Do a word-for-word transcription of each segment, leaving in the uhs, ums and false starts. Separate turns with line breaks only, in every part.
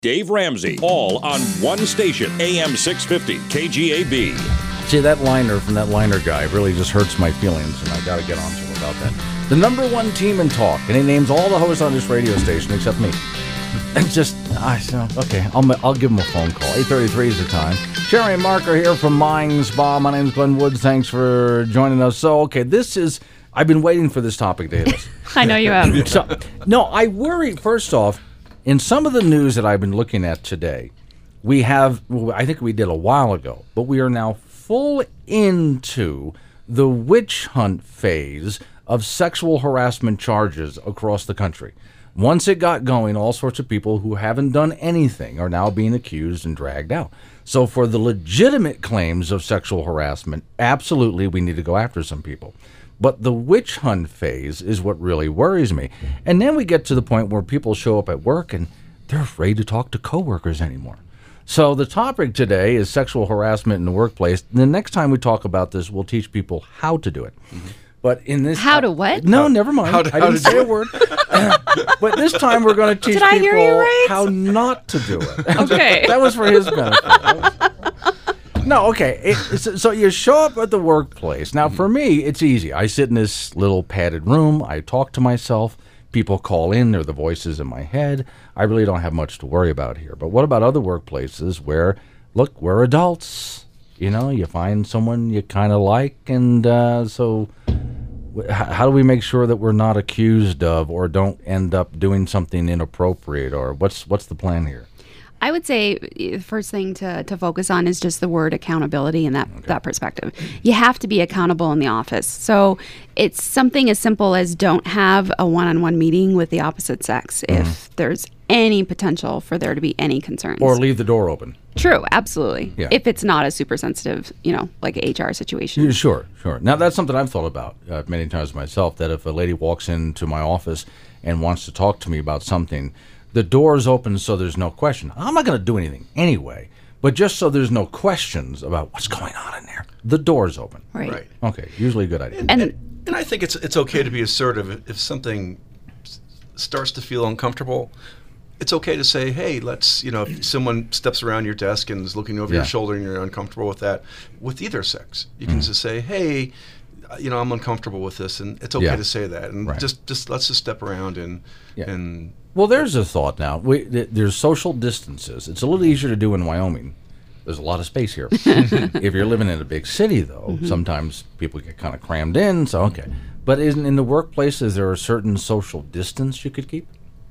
Dave Ramsey, all on one station, A M six fifty, K G A B.
See, that liner from that liner guy really just hurts my feelings, and I got to get on to him about that. The number one team in talk, and he names all the hosts on this radio station except me. And just, I so okay, I'll I'll give him a phone call. eight thirty-three is the time. Sherry and Mark are here from Mind Spa. My name's Glenn Woods. Thanks for joining us. So, okay, this is, I've been waiting for this topic to hit us.
I know you have.
So, no, I worry, first off, in some of the news that I've been looking at today, we have, well, I think we did a while ago, but we are now full into the witch hunt phase of sexual harassment charges across the country. Once it got going, all sorts of people who haven't done anything are now being accused and dragged out. So for the legitimate claims of sexual harassment, absolutely we need to go after some people. But the witch hunt phase is what really worries me. And then we get to the point where people show up at work and they're afraid to talk to coworkers anymore. So the topic today is sexual harassment in the workplace. The next time we talk about this, we'll teach people how to do it. Mm-hmm. But in this,
how to what?
No, never mind.
How to,
I
how
didn't
to
say a word. But this time we're going to teach
Did I hear you
people
right?
how not to do it.
Okay.
That was for his benefit. Was, no, okay. It, so, so you show up at the workplace. Now, for me, it's easy. I sit in this little padded room. I talk to myself. People call in. They're the voices in my head. I really don't have much to worry about here. But what about other workplaces where, look, we're adults. You know, you find someone you kind of like, and uh, so how do we make sure that we're not accused of or don't end up doing something inappropriate, or what's what's the plan here?
I would say the first thing to, to focus on is just the word accountability in that, okay. that perspective. You have to be accountable in the office. So it's something as simple as don't have a one-on-one meeting with the opposite sex mm-hmm. if there's any potential for there to be any concerns.
Or leave the door open.
True, absolutely.
Yeah.
If it's not a super sensitive, you know, like a H R situation.
Yeah, sure, sure. Now, that's something I've thought about uh, many times myself, that if a lady walks into my office and wants to talk to me about something, the door's open so there's no question. I'm not going to do anything anyway, but just so there's no questions about what's going on in there, the door's open.
Right.
Right.
Okay, usually a good idea.
And, and, and I think it's it's okay to be assertive. If something s- starts to feel uncomfortable, it's okay to say, hey, let's, you know, if someone steps around your desk and is looking over
yeah.
your shoulder and you're uncomfortable with that, with either sex, you can mm. just say, hey, you know, I'm uncomfortable with this, and it's okay
yeah.
to say that. And
right.
just, just let's just step around and
yeah.
and
Well, there's a thought now. We, th- there's social distances. It's a little easier to do in Wyoming. There's a lot of space here. If you're living in a big city, though, mm-hmm. sometimes people get kind of crammed in. So, okay. But isn't in the workplace, is there a certain social distance you could keep?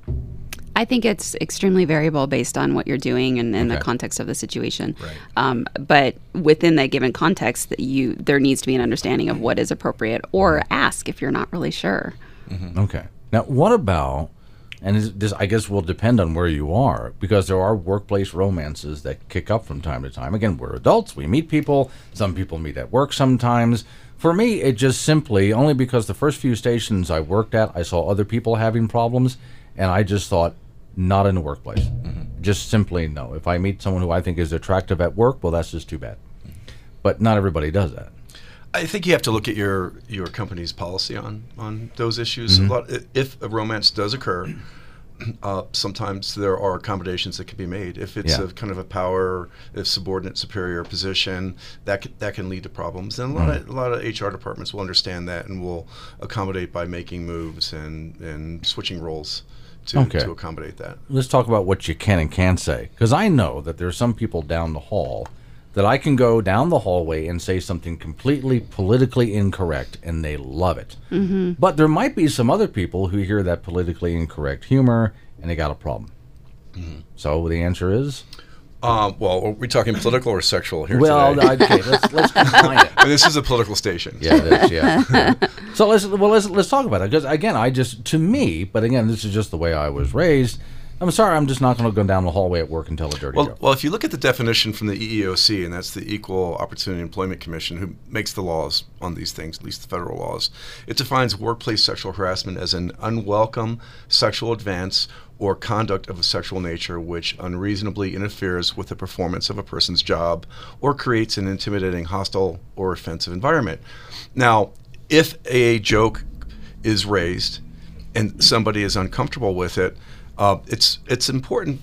I think it's extremely variable based on what you're doing and, and
okay.
the context of the situation.
Right.
Um, but within that given context, that you there needs to be an understanding of what is appropriate, or ask if you're not really sure.
Mm-hmm. Okay. Now, what about, and this I guess will depend on where you are, because there are workplace romances that kick up from time to time. Again, we're adults. We meet people. Some people meet at work sometimes. For me, it just simply, only because the first few stations I worked at, I saw other people having problems, and I just thought, not in the workplace. Mm-hmm. Just simply no. If I meet someone who I think is attractive at work, well, that's just too bad. Mm-hmm. But not everybody does that.
I think you have to look at your, your company's policy on, on those issues.
Mm-hmm.
A lot, if a romance does occur, uh, sometimes there are accommodations that can be made. If it's
yeah.
a kind of a power, if subordinate superior position, that can, that can lead to problems. And a lot
mm-hmm.
of a lot of H R departments will understand that and will accommodate by making moves and, and switching roles to,
okay.
to accommodate that.
Let's talk about what you can and can't say, because I know that there's some people down the hall that I can go down the hallway and say something completely politically incorrect, and they love it. Mm-hmm. But there might be some other people who hear that politically incorrect humor, and they got a problem. Mm-hmm. So the answer is?
Uh, well, are we talking political or sexual here
well,
today?
Well, okay, let's, let's combine it.
I mean, this is a political station.
Yeah, it is, yeah. So let's, well, let's, let's talk about it, because, again, I just, to me, but again, this is just the way I was raised, I'm sorry, I'm just not going to go down the hallway at work and tell a dirty
well,
joke.
Well, if you look at the definition from the E E O C, and that's the Equal Opportunity Employment Commission, who makes the laws on these things, at least the federal laws, it defines workplace sexual harassment as an unwelcome sexual advance or conduct of a sexual nature which unreasonably interferes with the performance of a person's job or creates an intimidating, hostile, or offensive environment. Now, if a joke is raised and somebody is uncomfortable with it, Uh, it's it's important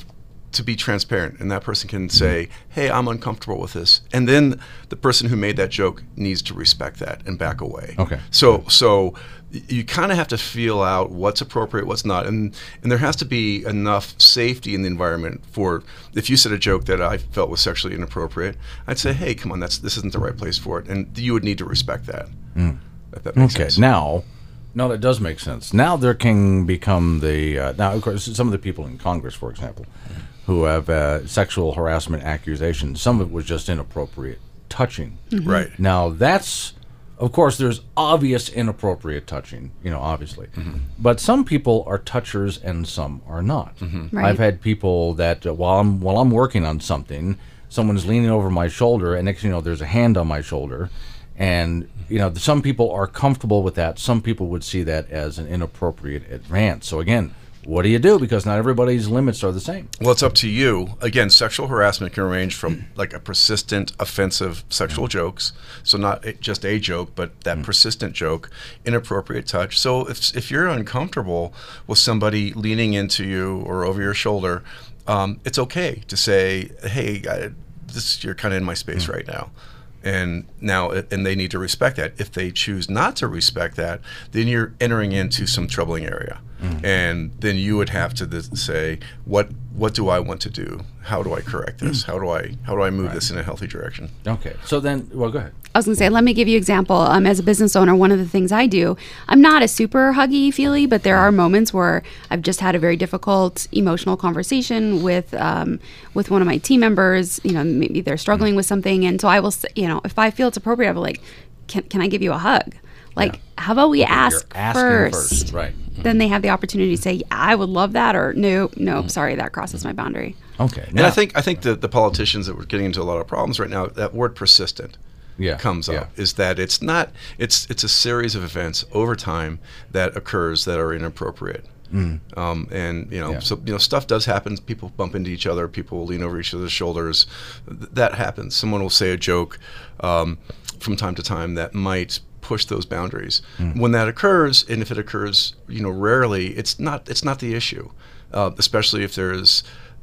to be transparent, and that person can say, hey, I'm uncomfortable with this. And then the person who made that joke needs to respect that and back away.
Okay.
So so you kind of have to feel out what's appropriate, what's not. And and there has to be enough safety in the environment for, if you said a joke that I felt was sexually inappropriate, I'd say, hey, come on, that's this isn't the right place for it. And you would need to respect that.
Mm.
If that makes
okay,
sense.
now, no, that does make sense. Now there can become the, uh, now, of course, some of the people in Congress, for example, who have uh, sexual harassment accusations, some of it was just inappropriate touching.
Mm-hmm.
Right.
Now, that's, of course, there's obvious inappropriate touching, you know, obviously.
Mm-hmm.
But some people are touchers and some are not.
Mm-hmm.
Right.
I've had people that uh, while I'm while I'm working on something, someone's leaning over my shoulder, and next thing you know, there's a hand on my shoulder. And, you know, some people are comfortable with that. Some people would see that as an inappropriate advance. So, again, what do you do? Because not everybody's limits are the same.
Well, it's up to you. Again, sexual harassment can range from like a persistent, offensive sexual mm. jokes. So not a, just a joke, but that mm. persistent joke, inappropriate touch. So if if you're uncomfortable with somebody leaning into you or over your shoulder, um, it's okay to say, hey, I, this you're kind of in my space mm. right now. And now, and they need to respect that. If they choose not to respect that, then you're entering into some troubling area. Mm-hmm. And then you would have to th- say, what what do I want to do? How do I correct this? How do I how do I move
right.
this in a healthy direction?
Okay. So then, well, go ahead.
I was going to say, let me give you an example. Um, as a business owner, one of the things I do, I'm not a super huggy feely, but there are moments where I've just had a very difficult emotional conversation with um, with one of my team members. You know, maybe they're struggling with something, and so I will, say, you know, if I feel it's appropriate, I'll be like, can can I give you a hug? Like, yeah. how about we ask first?
first? Right.
Then they have the opportunity to say, yeah, I would love that, or no, no, mm. sorry, that crosses my boundary.
Okay.
And I think I think the, the politicians that we're getting into a lot of problems right now, that word persistent
yeah.
comes
yeah.
up, is that it's not, it's it's a series of events over time that occurs that are inappropriate. Mm. Um, and, you know, yeah. so, you know, stuff does happen. People bump into each other. People lean over each other's shoulders. Th- that happens. Someone will say a joke um, from time to time that might push those boundaries. Mm. When that occurs, and if it occurs, you know, rarely, it's not it's not the issue, uh, especially if there's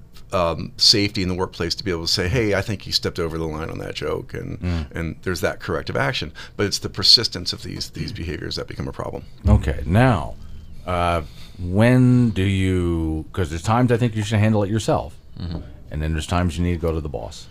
um, safety in the workplace to be able to say, hey, I think you stepped over the line on that joke, and mm. and there's that corrective action. But it's the persistence of these these behaviors that become a problem.
Okay, now, uh, when do you, because there's times I think you should handle it yourself, mm-hmm. and then there's times you need to go to the boss.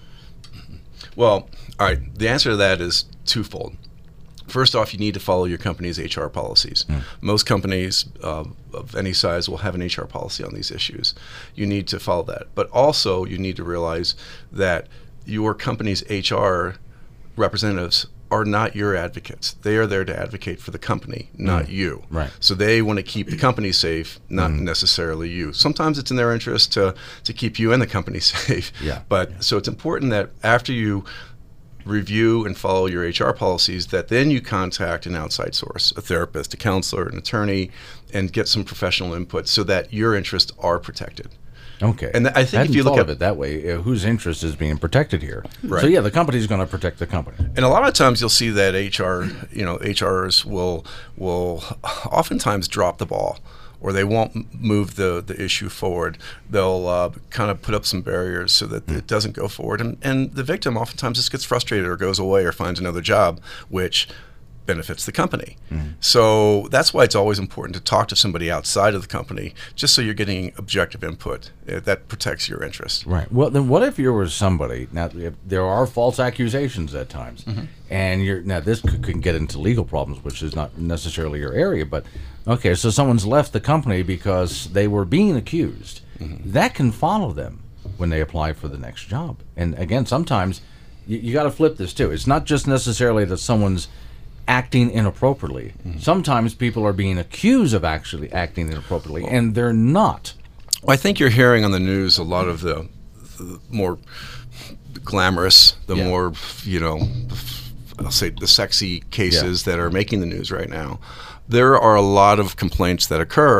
Well, all right, the answer to that is twofold. First off, you need to follow your company's H R policies. Mm. Most companies uh, of any size will have an H R policy on these issues. You need to follow that. But also, you need to realize that your company's H R representatives are not your advocates. They are there to advocate for the company, not mm. you.
Right.
So they want to keep the company safe, not mm. necessarily you. Sometimes it's in their interest to, to keep you and the company safe.
Yeah.
But
yeah.
so it's important that after you review and follow your H R policies, that then you contact an outside source, a therapist, a counselor, an attorney, and get some professional input so that your interests are protected.
Okay.
And th- I think
I
if you look
thought
at
of it that way, uh, whose interest is being protected here?
Right.
So yeah, the company's going to protect the company.
And a lot of times you'll see that H R, you know, H Rs will will oftentimes drop the ball, or they won't move the, the issue forward. They'll uh, kind of put up some barriers so that mm. it doesn't go forward. And, and the victim oftentimes just gets frustrated or goes away or finds another job, which benefits the company. Mm. So that's why it's always important to talk to somebody outside of the company, just so you're getting objective input. Uh, that protects your interest.
Right. Well, then what if you were somebody, now if there are false accusations at times, mm-hmm. and you're, now this could, can get into legal problems, which is not necessarily your area, but okay, so someone's left the company because they were being accused. Mm-hmm. That can follow them when they apply for the next job. And again, sometimes you, you got to flip this too. It's not just necessarily that someone's acting inappropriately. Mm-hmm. Sometimes people are being accused of actually acting inappropriately, well, and they're not.
Well, I think you're hearing on the news a lot of the, the more glamorous, the yeah. more, you know, I'll say the sexy cases yeah. that are making the news right now. There are a lot of complaints that occur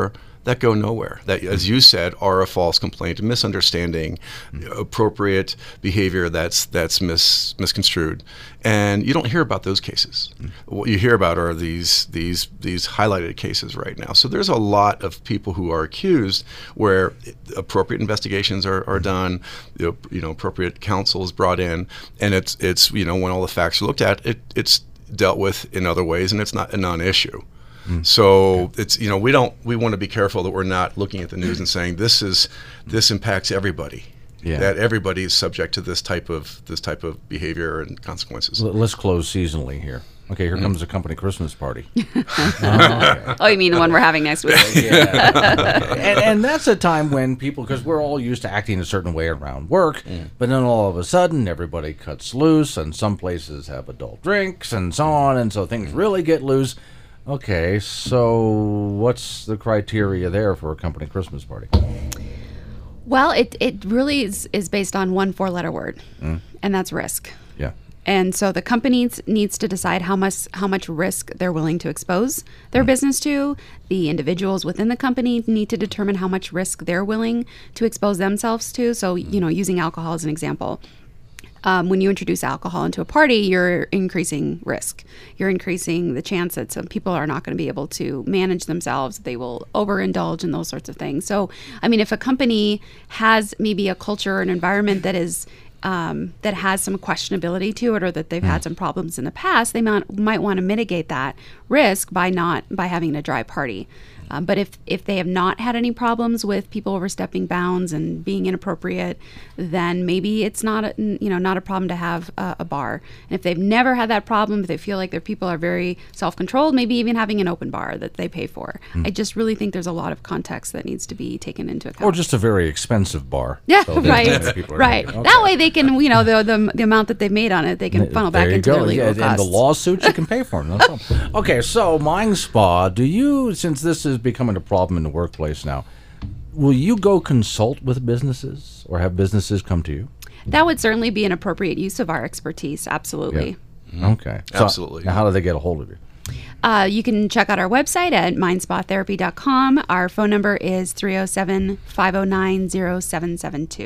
that go nowhere, that, as you said, are a false complaint, a misunderstanding, mm-hmm. appropriate behavior that's that's mis, misconstrued. And you don't hear about those cases. Mm-hmm. What you hear about are these these these highlighted cases right now. So there's a lot of people who are accused where appropriate investigations are, are done, you know, you know, appropriate counsel is brought in, and it's it's you know, when all the facts are looked at, it, it's dealt with in other ways, and it's not a non-issue. Mm. So okay. it's you know we don't we want to be careful that we're not looking at the news and saying this is this impacts everybody. Yeah. That everybody is subject to this type of this type of behavior and consequences.
Let's close seasonally here. Okay, here mm. comes the company Christmas party.
oh, okay. oh, you mean the one we're having next week?
yeah. and, and that's a time when people, because we're all used to acting a certain way around work, mm. but then all of a sudden everybody cuts loose, and some places have adult drinks and so on, and so things really get loose. Okay, so what's the criteria there for a company Christmas party?
Well, it, it really is, is based on one four-letter word, mm. and that's risk.
Yeah.
And so the company needs to decide how much how much risk they're willing to expose their mm. business to. The individuals within the company need to determine how much risk they're willing to expose themselves to. So, you know, using alcohol as an example. Um, when you introduce alcohol into a party, you're increasing risk. You're increasing the chance that some people are not going to be able to manage themselves. They will overindulge in those sorts of things. So, I mean, if a company has maybe a culture or an environment that is um, that has some questionability to it, or that they've mm. had some problems in the past, they might might want to mitigate that risk by not by having a dry party. Um, but if, if they have not had any problems with people overstepping bounds and being inappropriate, then maybe it's not a, you know not a problem to have a, a bar. And if they've never had that problem, if they feel like their people are very self-controlled, maybe even having an open bar that they pay for. Mm. I just really think there's a lot of context that needs to be taken into account.
Or just a very expensive bar.
Yeah, so right, right. Okay. That way they can, you know, the, the the amount that they've made on it, they can funnel back into go. their legal
yeah,
costs.
And the lawsuits, you can pay for them. No problem. Okay, so Mind Spa, do you, since this is becoming a problem in the workplace now, will you go consult with businesses or have businesses come to you?
That would certainly be an appropriate use of our expertise. Absolutely.
Yeah. Mm-hmm. Okay. So
Absolutely.
Now how do they get a hold of you?
Uh, you can check out our website at mind spa therapy dot com. Our phone number is three oh seven, five oh nine, oh seven seven two.